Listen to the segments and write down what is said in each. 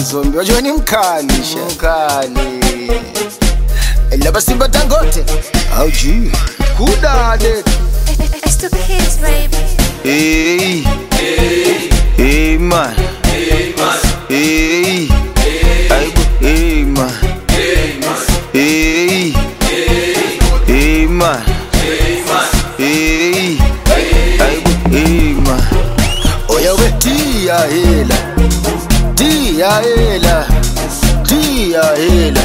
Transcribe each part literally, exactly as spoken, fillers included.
zombi wajua ni mkali mkali Laba Simba Dangote auji kudade It's the kids, baby. Hey Hey Hey man Hey man Hey Hey Hey man Hey man Hey Hey man Hey man Hey Hey man Oya we tia hela Tia hela Tia hela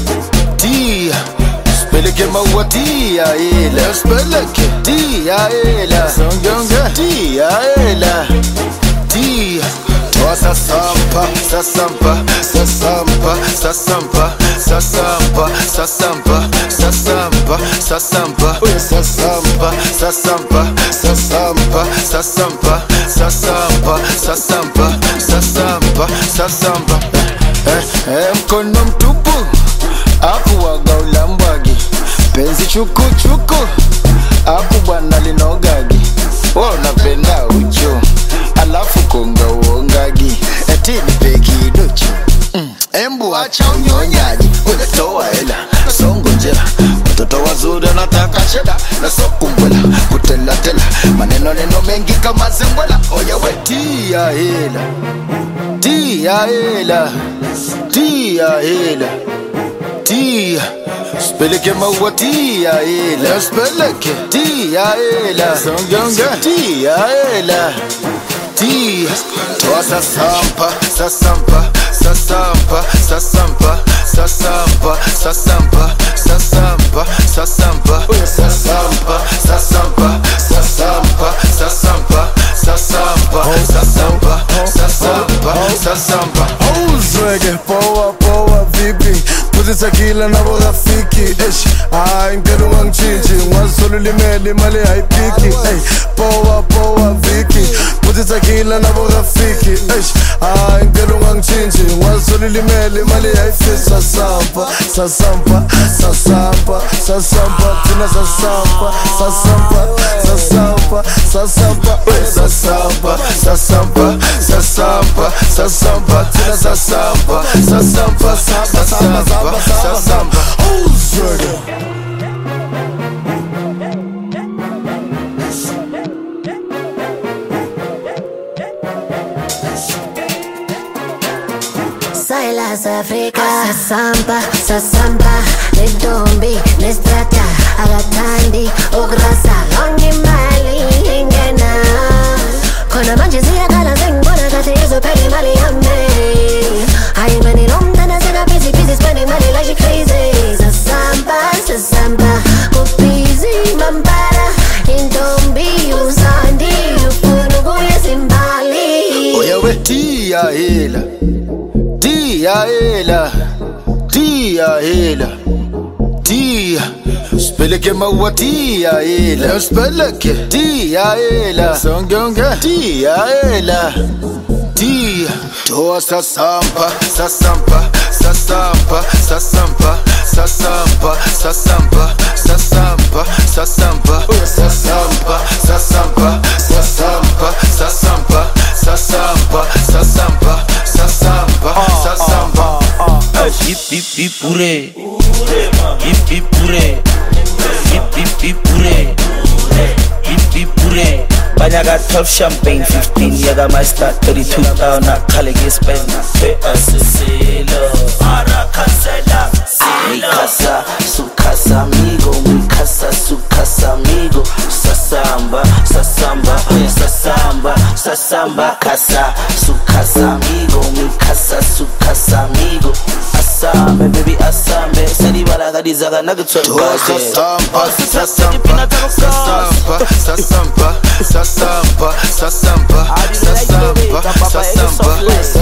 Tia Speleke maua tia hela Speleke tia hela Songyonga tia hela Tia Toa sasampa Sasampa Sasampa Sasampa Sasampa Sasampa Sasampa Sasampa Sasampa Sasampa Sasampa Sasampa Sasampa Sasampa Sasampa Sasampa Eh eh mkono mtupu Apu waga ulambwagi Penzi chuku chuku Apu bwana linogagi Wao napenda ucho Alafu konga uongagi Eti nipeki dochi mm. Embu acha unyonyaji Ule toa hela Songo njera Watoto wazuri nataka cheda Na sokumbwela Kutela tela Maneno neno mengi kama zembwela Oya we tia hela Tia hela Tia hela Tia Speleke maua tia hela Speleke tia hela Songyonga tia hela Tia Toa sasampa Sasampa Sasampa Sasampa Sasampa Sasampa Sasampa Sasampa Sasampa Sasampa Sasampa Sasampa Sasampa Sasampa Sasampa Sasampa Uzwege poa poa vipi Puzisa kila na rafiki Esh, ay nkero ngang chichi Mwasolo limele mali haipiki Ey, poa poa viki Puzisa kila na rafiki Esh, ay nkero ngang chichi Mwasolo limele mali haipiki Sasampa, sasampa, sasampa, sasampa Tina sasampa, sasampa, sasampa, sasampa Sasampa, sasampa, sasampa, sasampa Tina sasampa, sasampa, sasampa Sasampa Uzwege Silas Africa Sasampa, sasampa Nedombi, nestrata Agatandi, ograsa Longi mali, ingena Kona manjizia kala zingona Kati hizo pedi mali yame Hai mani romdana zina busy busy Spending money like she crazy Sasampa, sasampa Kupizi, mambara Indombi, uzandi Ufunugu ya simbali Oya we tia hela Tia hela Tia hela Tia Speleke maua tia hela Speleke tia hela Songyonga tia hela Tia Toa sasampa Sasampa Sasampa Sasampa Sasampa Sasampa Sasampa Sasampa Sasampa Sasampa Sasampa Sasampa Sasampa Sasampa Sasampa Sasampa Hip hip hip pure Hip hip pure Hip hip hip pure Hip hip pure Banya got twelve champagne, fifteen yaga my start, thirty-two down na kalege spend na pe aseselo Ara cancela Mi casa, su casa amigo Mi casa, su casa amigo Sasamba, sasamba, sasamba, sasamba Casa, su casa amigo Mi casa, su casa amigo Asambe, baby asambe Sedi wala gadi zaga nagutwa Toa sasampa Sasampa Sasampa Sasampa Sasampa Sasampa Sasampa Sasampa